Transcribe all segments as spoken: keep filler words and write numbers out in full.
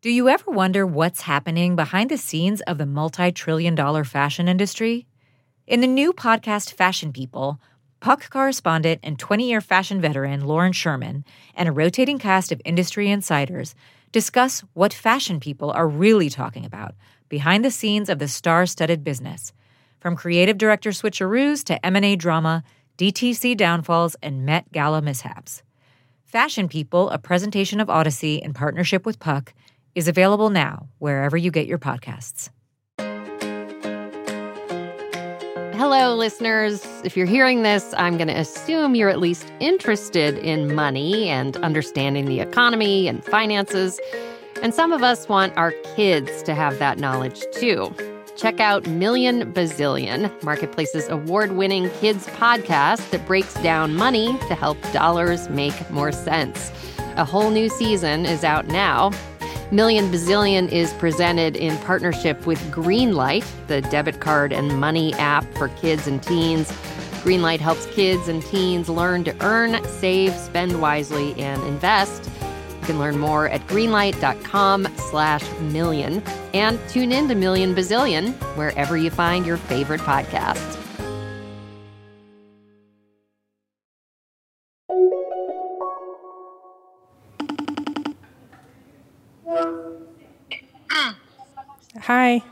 Do you ever wonder what's happening behind the scenes of the multi-trillion dollar fashion industry? In the new podcast Fashion People, Puck correspondent and twenty-year fashion veteran Lauren Sherman and a rotating cast of industry insiders discuss what fashion people are really talking about behind the scenes of the star-studded business, from creative director switcheroos to M and A drama, D T C downfalls, and Met Gala mishaps. Fashion People, a presentation of Odyssey in partnership with Puck, is available now wherever you get your podcasts. Hello, listeners. If you're hearing this, I'm going to assume you're at least interested in money and understanding the economy and finances. And some of us want our kids to have that knowledge, too. Check out Million Bazillion, Marketplace's award-winning kids podcast that breaks down money to help dollars make more sense. A whole new season is out now. Million Bazillion is presented in partnership with Greenlight, the debit card and money app for kids and teens. Greenlight helps kids and teens learn to earn, save, spend wisely, and invest. You can learn more at greenlight.com slash million and tune in to Million Bazillion wherever you find your favorite podcasts. Hi.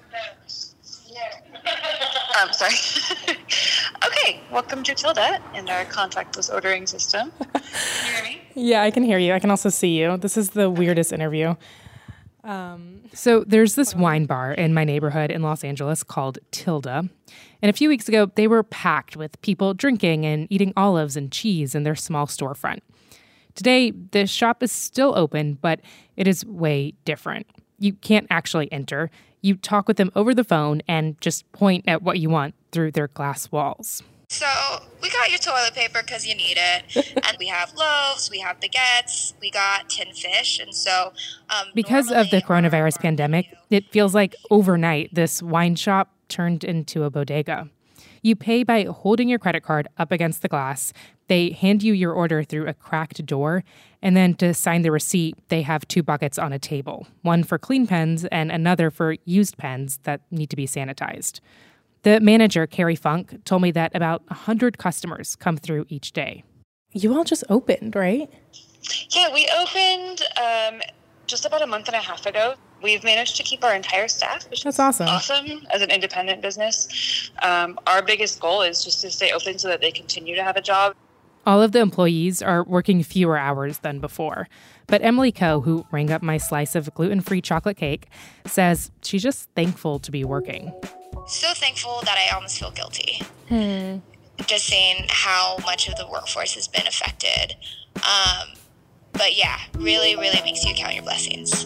I'm sorry. Okay, welcome to Tilda and our contactless ordering system. Can you hear me? Yeah, I can hear you. I can also see you. This is the weirdest interview. Um, so there's this wine bar in my neighborhood in Los Angeles called Tilda. And a few weeks ago, they were packed with people drinking and eating olives and cheese in their small storefront. Today, the shop is still open, but it is way different. You can't actually enter. You talk with them over the phone and just point at what you want through their glass walls. So we got your toilet paper because you need it. And we have loaves, we have baguettes, we got tin fish. And so um, because of the coronavirus pandemic, it feels like overnight this wine shop turned into a bodega. You pay by holding your credit card up against the glass. They hand you your order through a cracked door. And then to sign the receipt, they have two buckets on a table, one for clean pens and another for used pens that need to be sanitized. The manager, Carrie Funk, told me that about one hundred customers come through each day. You all just opened, right? Yeah, we opened um, just about a month and a half ago. We've managed to keep our entire staff, which That's is awesome. awesome as an independent business. Um, our biggest goal is just to stay open so that they continue to have a job. All of the employees are working fewer hours than before. But Emily Coe, who rang up my slice of gluten-free chocolate cake, says she's just thankful to be working. So thankful that I almost feel guilty. Hmm. Just saying how much of the workforce has been affected. Um, but yeah, really, really makes you count your blessings.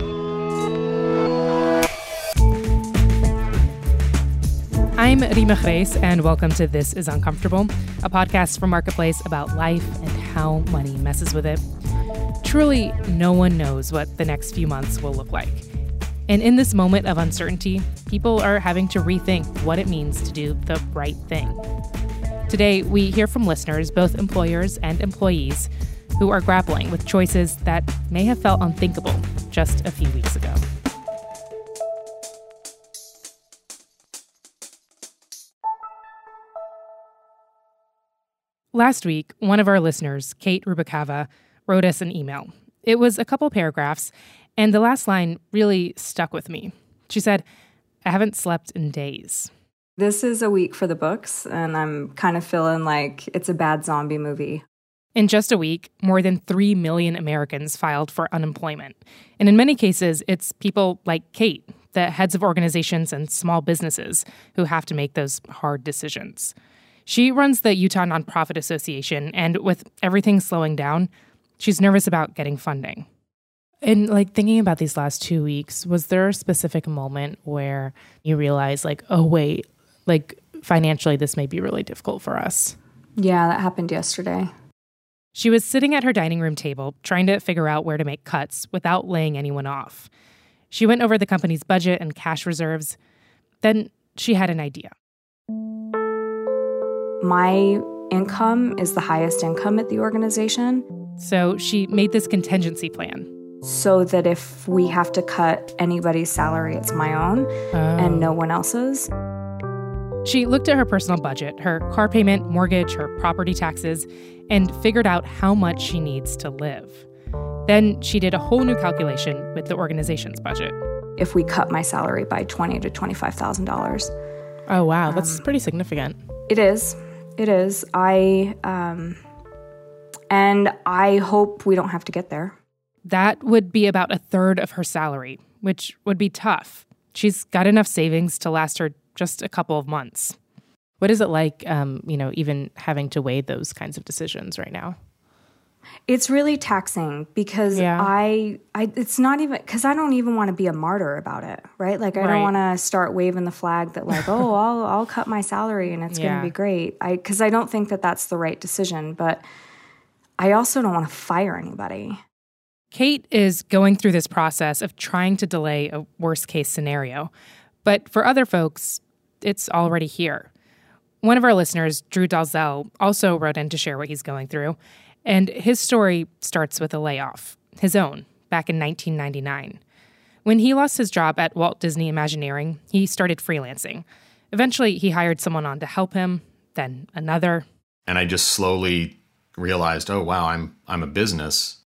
I'm Rima Grace, and welcome to This is Uncomfortable, a podcast from Marketplace about life and how money messes with it. Truly, no one knows what the next few months will look like. And in this moment of uncertainty, people are having to rethink what it means to do the right thing. Today, we hear from listeners, both employers and employees, who are grappling with choices that may have felt unthinkable just a few weeks ago. Last week, one of our listeners, Kate Rubicava, wrote us an email. It was a couple paragraphs, and the last line really stuck with me. She said, "I haven't slept in days." This is a week for the books, and I'm kind of feeling like it's a bad zombie movie. In just a week, more than three million Americans filed for unemployment. And in many cases, it's people like Kate, the heads of organizations and small businesses, who have to make those hard decisions. She runs the Utah Nonprofit Association, and with everything slowing down, she's nervous about getting funding. And like thinking about these last two weeks, was there a specific moment where you realized like, oh, wait, like financially, this may be really difficult for us? Yeah, that happened yesterday. She was sitting at her dining room table, trying to figure out where to make cuts without laying anyone off. She went over the company's budget and cash reserves. Then she had an idea. My income is the highest income at the organization. So she made this contingency plan. so that if we have to cut anybody's salary, it's my own Oh. and no one else's. She looked at her personal budget, her car payment, mortgage, her property taxes, and figured out how much she needs to live. Then she did a whole new calculation with the organization's budget. If we cut my salary by twenty thousand to twenty-five thousand dollars. Oh, wow. That's pretty significant. It is. It is. I, um, and I hope we don't have to get there. That would be about a third of her salary, which would be tough. She's got enough savings to last her just a couple of months. What is it like, um, you know, even having to weigh those kinds of decisions right now? It's really taxing because Yeah. I, I, it's not even, because I don't even want to be a martyr about it, right? Like, I Right. don't want to start waving the flag that like, oh, I'll, I'll cut my salary and it's going Yeah. to be great. I, because I don't think that that's the right decision, but I also don't want to fire anybody. Kate is going through this process of trying to delay a worst-case scenario. But for other folks, it's already here. One of our listeners, Drew Dalzell, also wrote in to share what he's going through. And his story starts with a layoff, his own, back in nineteen ninety-nine. When he lost his job at Walt Disney Imagineering, he started freelancing. Eventually, he hired someone on to help him, then another. And I just slowly realized, oh, wow, I'm I'm a business.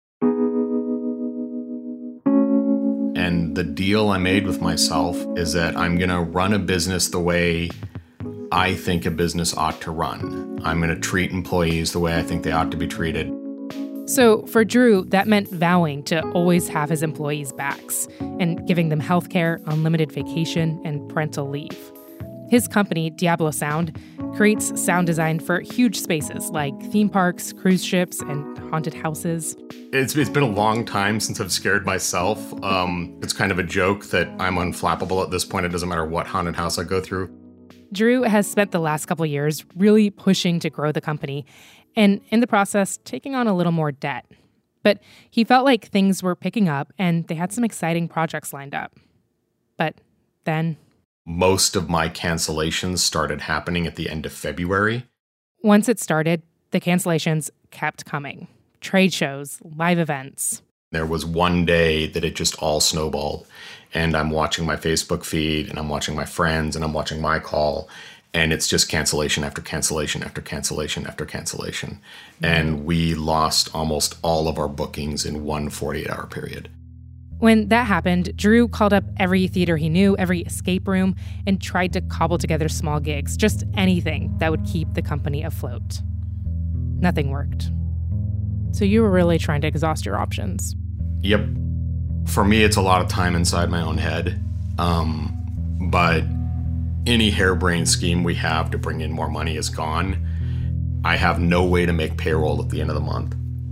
And the deal I made with myself is that I'm going to run a business the way I think a business ought to run. I'm going to treat employees the way I think they ought to be treated. So for Drew, that meant vowing to always have his employees' backs and giving them health care, unlimited vacation, and parental leave. His company, Diablo Sound, creates sound design for huge spaces like theme parks, cruise ships, and haunted houses. It's, it's been a long time since I've scared myself. Um, it's kind of a joke that I'm unflappable at this point. It doesn't matter what haunted house I go through. Drew has spent the last couple years really pushing to grow the company and, in the process, taking on a little more debt. But he felt like things were picking up and they had some exciting projects lined up. But then... Most of my cancellations started happening at the end of February. Once it started, the cancellations kept coming. Trade shows, live events. There was one day that it just all snowballed. And I'm watching my Facebook feed, and I'm watching my friends, and I'm watching my call. And it's just cancellation after cancellation after cancellation after cancellation. Mm-hmm. And we lost almost all of our bookings in one forty-eight hour period. When that happened, Drew called up every theater he knew, every escape room, and tried to cobble together small gigs, just anything that would keep the company afloat. Nothing worked. So you were really trying to exhaust your options. Yep. For me, it's a lot of time inside my own head. Um, but any harebrained scheme we have to bring in more money is gone. I have no way to make payroll at the end of the month.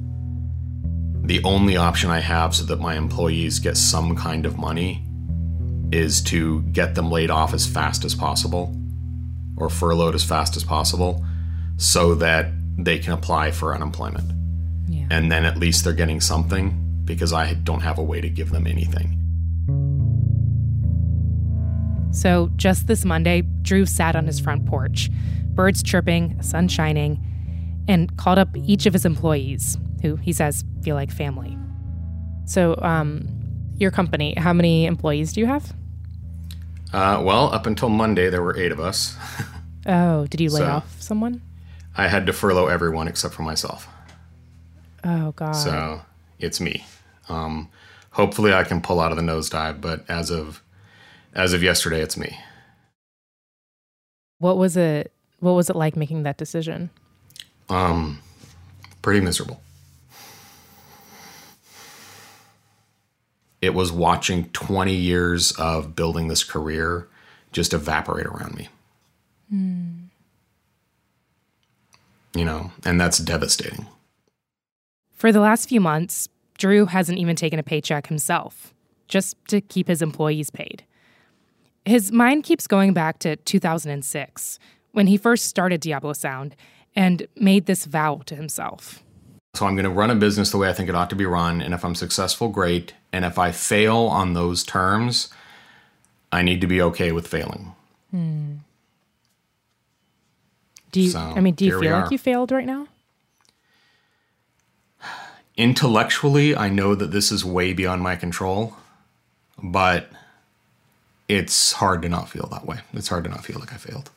The only option I have so that my employees get some kind of money is to get them laid off as fast as possible or furloughed as fast as possible so that they can apply for unemployment. Yeah. And then at least they're getting something because I don't have a way to give them anything. So just this Monday, Drew sat on his front porch, birds chirping, sun shining, and called up each of his employees, who he says feel like family. So um, your company, how many employees do you have? Uh, well, up until Monday, there were eight of us. Oh, did you lay So, off someone? I had to furlough everyone except for myself. Oh, God. So it's me. Um, hopefully I can pull out of the nosedive, but as of as of yesterday, it's me. What was it? What was it like making that decision? Um, pretty miserable. It was watching twenty years of building this career just evaporate around me. Mm. You know, and that's devastating. For the last few months, Drew hasn't even taken a paycheck himself, just to keep his employees paid. His mind keeps going back to two thousand six, when he first started Diablo Sound and made this vow to himself. So I'm going to run a business the way I think it ought to be run, and if I'm successful, great. And if I fail on those terms, I need to be okay with failing. Hmm. Do you? So, I mean, do you here we feel are. like you failed right now? Intellectually, I know that this is way beyond my control, but it's hard to not feel that way. It's hard to not feel like I failed.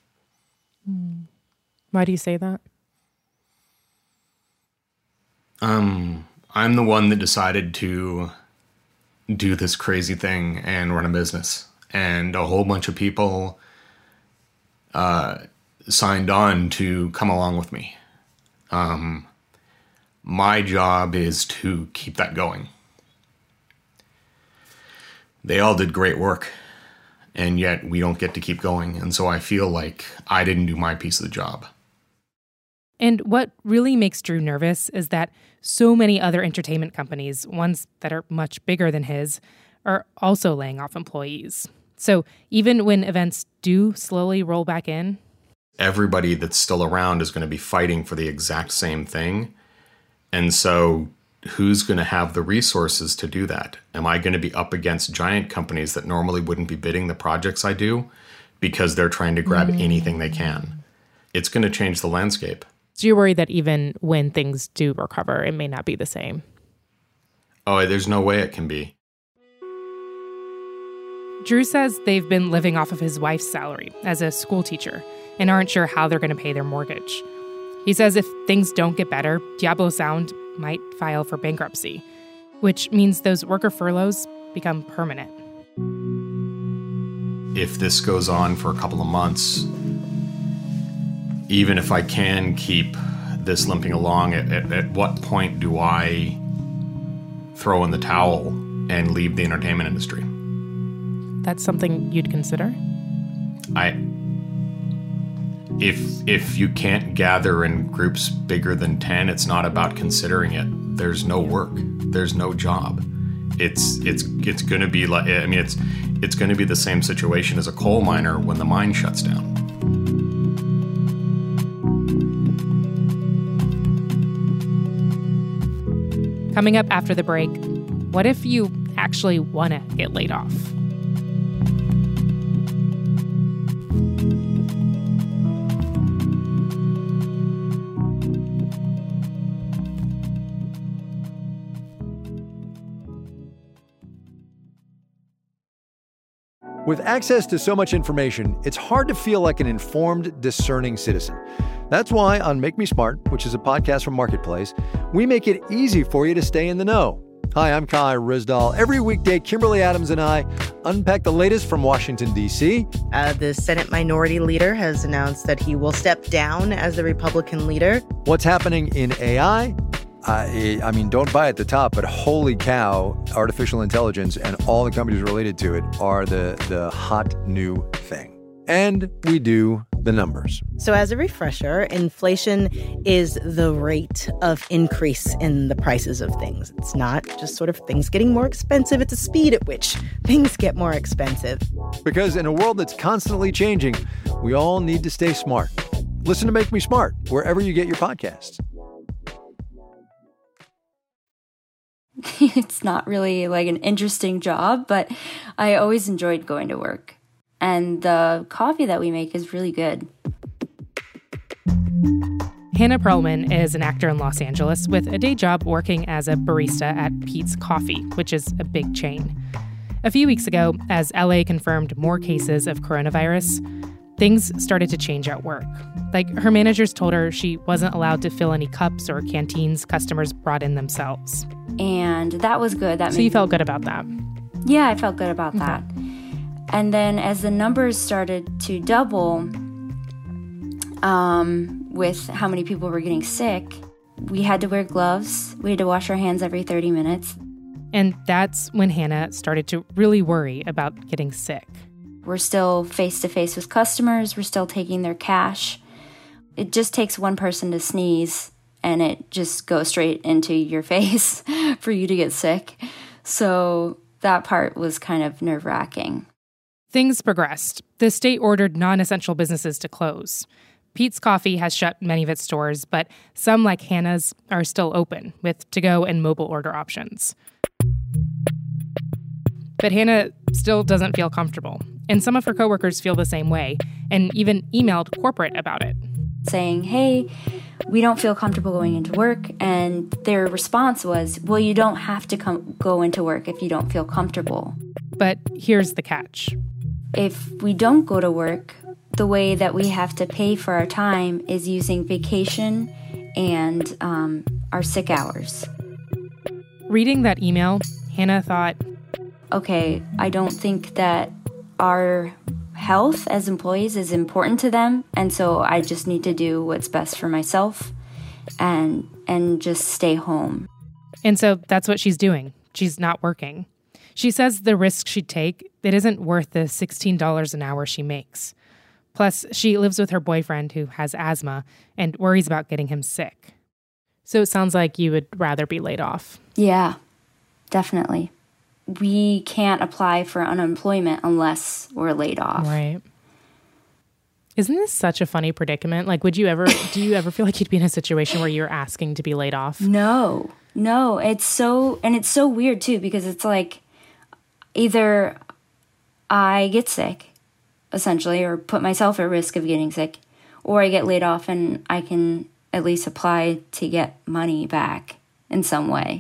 Why do you say that? Um, I'm the one that decided to do this crazy thing and run a business. And a whole bunch of people uh, signed on to come along with me. Um, my job is to keep that going. They all did great work, and yet we don't get to keep going. And so I feel like I didn't do my piece of the job. And what really makes Drew nervous is that so many other entertainment companies, ones that are much bigger than his, are also laying off employees. So even when events do slowly roll back in, everybody that's still around is going to be fighting for the exact same thing. And so who's going to have the resources to do that? Am I going to be up against giant companies that normally wouldn't be bidding the projects I do because they're trying to grab mm. anything they can? It's going to change the landscape. So you're worried that even when things do recover, it may not be the same? Oh, there's no way it can be. Drew says they've been living off of his wife's salary as a school teacher and aren't sure how they're going to pay their mortgage. He says if things don't get better, Diablo Sound might file for bankruptcy, which means those worker furloughs become permanent. If this goes on for a couple of months, even if I can keep this limping along, at, at, at what point do I throw in the towel and leave the entertainment industry? That's something you'd consider? I... If if you can't gather in groups bigger than ten, it's not about considering it. There's no work. There's no job. It's it's it's going to be like I mean it's it's going to be the same situation as a coal miner when the mine shuts down. Coming up after the break, what if you actually want to get laid off? With access to so much information, it's hard to feel like an informed, discerning citizen. That's why on Make Me Smart, which is a podcast from Marketplace, we make it easy for you to stay in the know. Hi, I'm Kai Rizdal. Every weekday, Kimberly Adams and I unpack the latest from Washington, D C. Uh, the Senate Minority Leader has announced that he will step down as the Republican leader. What's happening in A I? I, I mean, don't buy at the top, but holy cow, artificial intelligence and all the companies related to it are the, the hot new thing. And we do the numbers. So as a refresher, inflation is the rate of increase in the prices of things. It's not just sort of things getting more expensive. It's the speed at which things get more expensive. Because in a world that's constantly changing, we all need to stay smart. Listen to Make Me Smart wherever you get your podcasts. It's not really like an interesting job, but I always enjoyed going to work. And the coffee that we make is really good. Hannah Perlman is an actor in Los Angeles with a day job working as a barista at Peet's Coffee, which is a big chain. A few weeks ago, as L A confirmed more cases of coronavirus, things started to change at work. Like, her managers told her she wasn't allowed to fill any cups or canteens customers brought in themselves. And that was good. That so made you felt good about that? Yeah, I felt good about okay. that. And then as the numbers started to double um, with how many people were getting sick, we had to wear gloves. We had to wash our hands every thirty minutes. And that's when Hannah started to really worry about getting sick. We're still face-to-face with customers. We're still taking their cash. It just takes one person to sneeze, and it just goes straight into your face for you to get sick. So that part was kind of nerve-wracking. Things progressed. The state ordered non-essential businesses to close. Peet's Coffee has shut many of its stores, but some, like Hannah's, are still open with to-go and mobile order options. But Hannah still doesn't feel comfortable, and some of her coworkers feel the same way, and even emailed corporate about it. Saying, hey, we don't feel comfortable going into work. And their response was, well, you don't have to come go into work if you don't feel comfortable. But here's the catch. If we don't go to work, the way that we have to pay for our time is using vacation and um, our sick hours. Reading that email, Hannah thought, okay, I don't think that our health as employees is important to them, and so I just need to do what's best for myself and and just stay home. And so that's what she's doing. She's not working. She says the risk she'd take, it isn't worth the sixteen dollars an hour she makes. Plus, she lives with her boyfriend who has asthma and worries about getting him sick. So it sounds like you would rather be laid off. Yeah, definitely. We can't apply for unemployment unless we're laid off. Right. Isn't this such a funny predicament? Like, would you ever, do you ever feel like you'd be in a situation where you're asking to be laid off? No, no. It's so, and it's so weird too, because it's like either I get sick, essentially, or put myself at risk of getting sick, or I get laid off and I can at least apply to get money back in some way.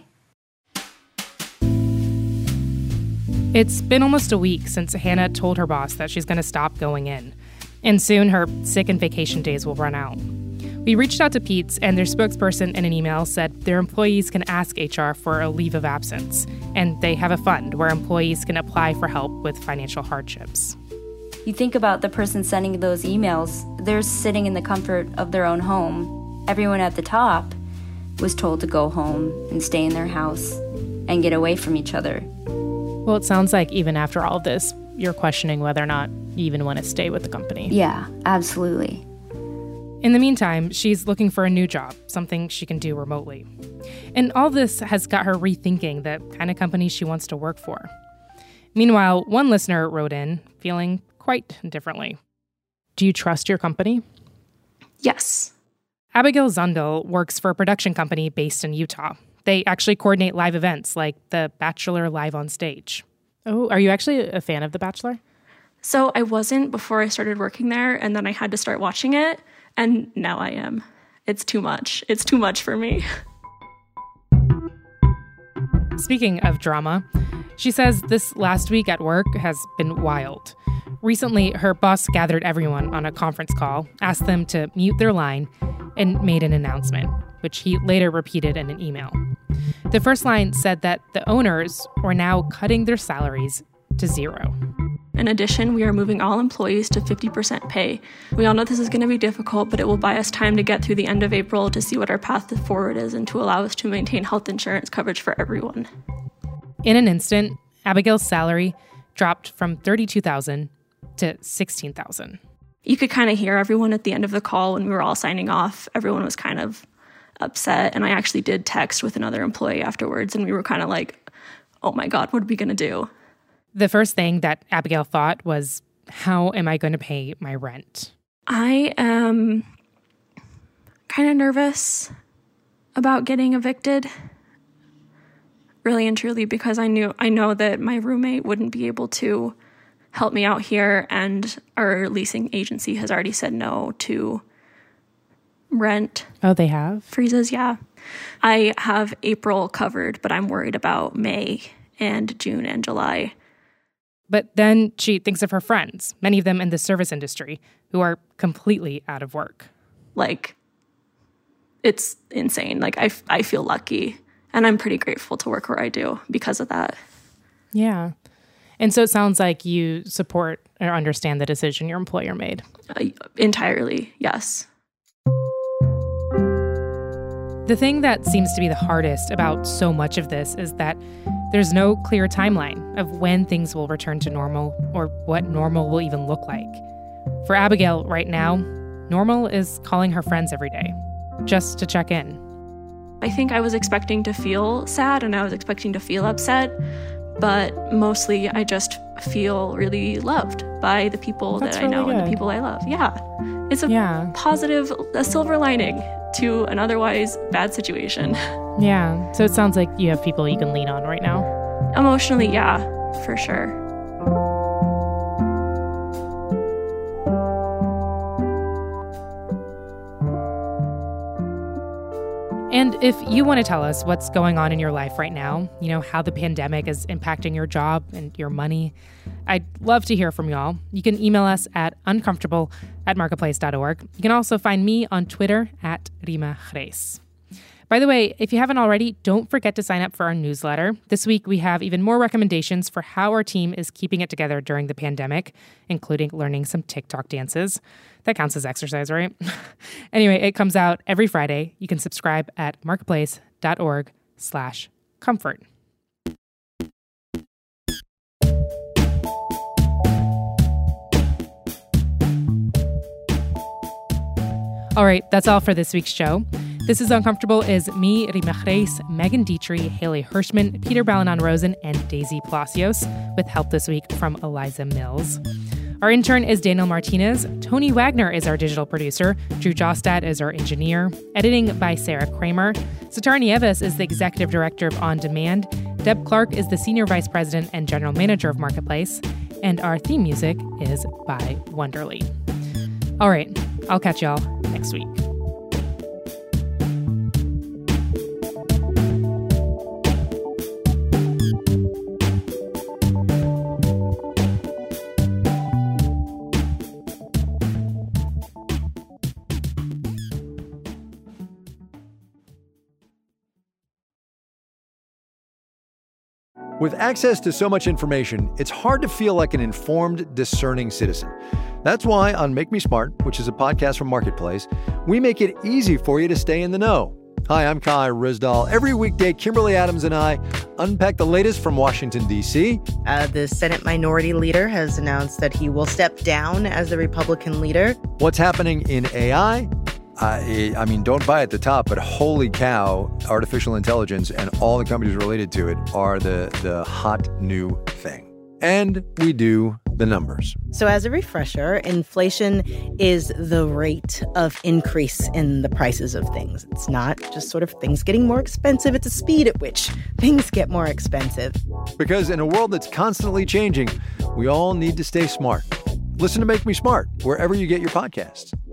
It's been almost a week since Hannah told her boss that she's going to stop going in. And soon her sick and vacation days will run out. We reached out to Pete's, and their spokesperson in an email said their employees can ask H R for a leave of absence, and they have a fund where employees can apply for help with financial hardships. You think about the person sending those emails, they're sitting in the comfort of their own home. Everyone at the top was told to go home and stay in their house and get away from each other. Well, it sounds like even after all of this, you're questioning whether or not you even want to stay with the company. Yeah, absolutely. In the meantime, she's looking for a new job, something she can do remotely. And all this has got her rethinking the kind of company she wants to work for. Meanwhile, one listener wrote in, feeling quite differently. Do you trust your company? Yes. Abigail Zundel works for a production company based in Utah. They actually coordinate live events like The Bachelor Live on Stage. Oh, are you actually a fan of The Bachelor? So I wasn't before I started working there, and then I had to start watching it, and now I am. It's too much. It's too much for me. Speaking of drama, she says this last week at work has been wild. Recently, her boss gathered everyone on a conference call, asked them to mute their line, and made an announcement, which he later repeated in an email. The first line said that the owners were now cutting their salaries to zero. In addition, we are moving all employees to fifty percent pay. We all know this is going to be difficult, but it will buy us time to get through the end of April to see what our path forward is and to allow us to maintain health insurance coverage for everyone. In an instant, Abigail's salary dropped from thirty-two thousand dollars to sixteen thousand dollars. You could kind of hear everyone at the end of the call when we were all signing off. Everyone was kind of upset, and I actually did text with another employee afterwards, and we were kind of like, oh my God, what are we going to do? The first thing that Abigail thought was, how am I going to pay my rent? I am kind of nervous about getting evicted, really and truly, because I knew I know that my roommate wouldn't be able to help me out here, and our leasing agency has already said no to rent. Oh, they have? Freezes, yeah. I have April covered, but I'm worried about May and June and July. But then she thinks of her friends, many of them in the service industry, who are completely out of work. Like, it's insane. Like, I, I feel lucky, and I'm pretty grateful to work where I do because of that. Yeah. And so it sounds like you support or understand the decision your employer made. Uh, entirely, yes. The thing that seems to be the hardest about so much of this is that there's no clear timeline of when things will return to normal or what normal will even look like. For Abigail right now, normal is calling her friends every day, just to check in. I think I was expecting to feel sad and I was expecting to feel upset, but mostly I just feel really loved by the people That's that I really know good. and the people I love. Yeah. It's a yeah. positive, a silver lining to an otherwise bad situation. Yeah. So it sounds like you have people you can lean on right now. Emotionally, yeah, for sure. And if you want to tell us what's going on in your life right now, you know, how the pandemic is impacting your job and your money, I'd love to hear from y'all. You can email us at uncomfortable at marketplace dot org. You can also find me on Twitter at Rima Reis. By the way, if you haven't already, don't forget to sign up for our newsletter. This week, we have even more recommendations for how our team is keeping it together during the pandemic, including learning some TikTok dances. That counts as exercise, right? Anyway, it comes out every Friday. You can subscribe at marketplace dot org slash comfort. All right, that's all for this week's show. This is Uncomfortable is me, Rima Reis, Megan Dietrich, Haley Hirschman, Peter Balanon-Rosen, and Daisy Palacios, with help this week from Eliza Mills. Our intern is Daniel Martinez. Tony Wagner is our digital producer. Drew Jostad is our engineer. Editing by Sarah Kramer. Sitar Nieves is the executive director of On Demand. Deb Clark is the senior vice president and general manager of Marketplace. And our theme music is by Wonderly. All right, I'll catch y'all next week. With access to so much information, it's hard to feel like an informed, discerning citizen. That's why on Make Me Smart, which is a podcast from Marketplace, we make it easy for you to stay in the know. Hi, I'm Kai Ryssdal. Every weekday, Kimberly Adams and I unpack the latest from Washington, D C. Uh, the Senate Minority Leader has announced that he will step down as the Republican leader. What's happening in A I? I, I mean, don't buy at the top, but holy cow, artificial intelligence and all the companies related to it are the, the hot new thing. And we do the numbers. So as a refresher, inflation is the rate of increase in the prices of things. It's not just sort of things getting more expensive. It's a speed at which things get more expensive. Because in a world that's constantly changing, we all need to stay smart. Listen to Make Me Smart wherever you get your podcasts.